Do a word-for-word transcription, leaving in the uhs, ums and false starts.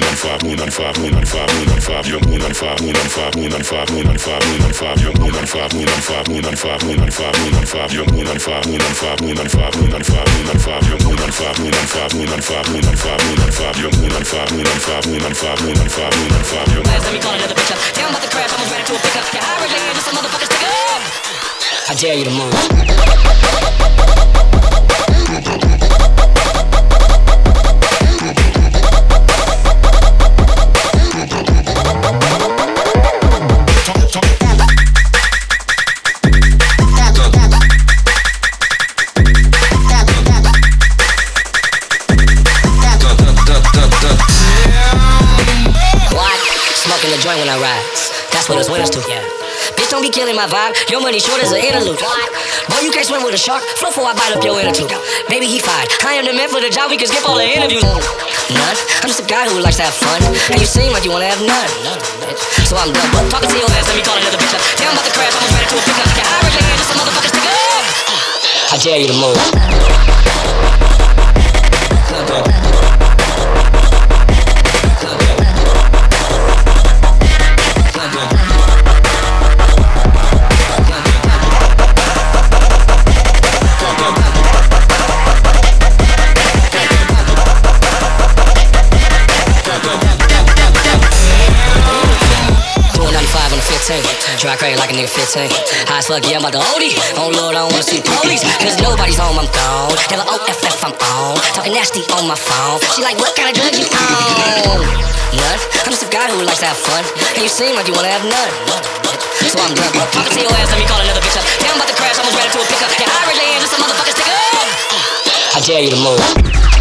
moon and fire, moon and fire, moon and fire, moon and fire, young moon and fire, moon and fire, moon and fire, moon and fire, moon and fire, young moon and fire, moon and fire, moon and fire, moon and fire, moon and fire, young moon and fire, moon and fire, moon and fire, moon and fire, moon and fire, young moon and fire, moon and fire, moon and fire, moon and fire, moon and fire, young moon and fire, moon and fire, moon and fire, moon and fire, moon and fire, young. Let me call another picture. Damn, I'm about to crash, almost ready to a pickup. Yeah, I really ain't just some motherfuckers stick up. I dare you to move. Smoking the joint when I ride. That's what us winners do. Yeah. Bitch, don't be killing my vibe. Your money short as an interlude. Boy, you can't swim with a shark. Flow before I bite up your inner tooth. Baby, he fine. I am the man for the job. We can skip all the interviews. None. I'm just a guy who likes to have fun. And you seem like you wanna have none. So I'm done. Talking to your ass, let me call another bitch up. Damn, I'm about to crash. Almost ready to a pickup. Yeah, I really ain't just some motherfuckers stick up. I dare you to move. Try crazy like a nigga fifteen. High as fuck, yeah, I'm about to O D. Oh Lord, I don't wanna see police. Cause nobody's home, I'm gone. Never O F F, I'm on. Talking nasty on my phone. She like, what kind of drugs you on? None. I'm just a guy who likes to have fun. And you seem like you wanna have none. So I'm done. Talking to your ass, let me call another bitch up. Damn, I'm about to crash, almost ready to a pickup. Yeah, I really ain't just some motherfuckers stick up. I dare you to move.